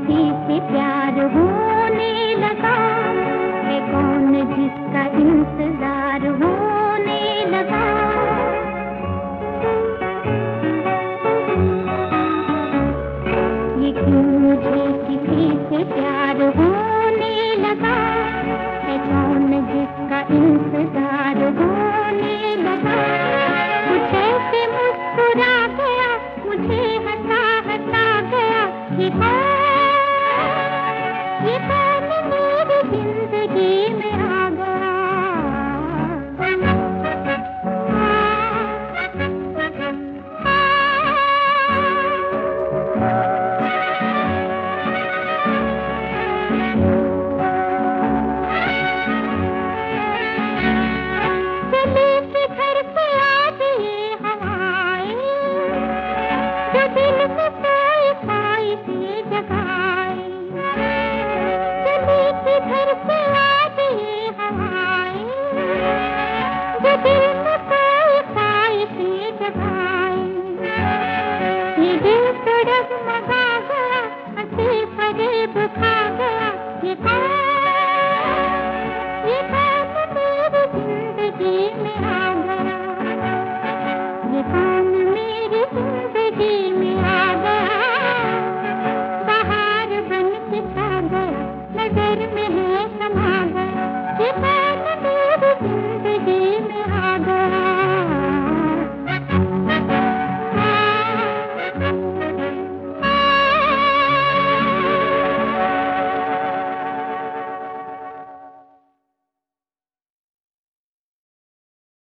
किसी से प्यार होने लगा, है कौन जिसका इंतजार होने लगा। ये क्यों मुझे किसी से प्यार होने लगा, है कौन जिसका इंतजार होने लगा। कुछ ऐसे मुस्कुरा गया, मुझे हंसा हंसा गया, ये कौन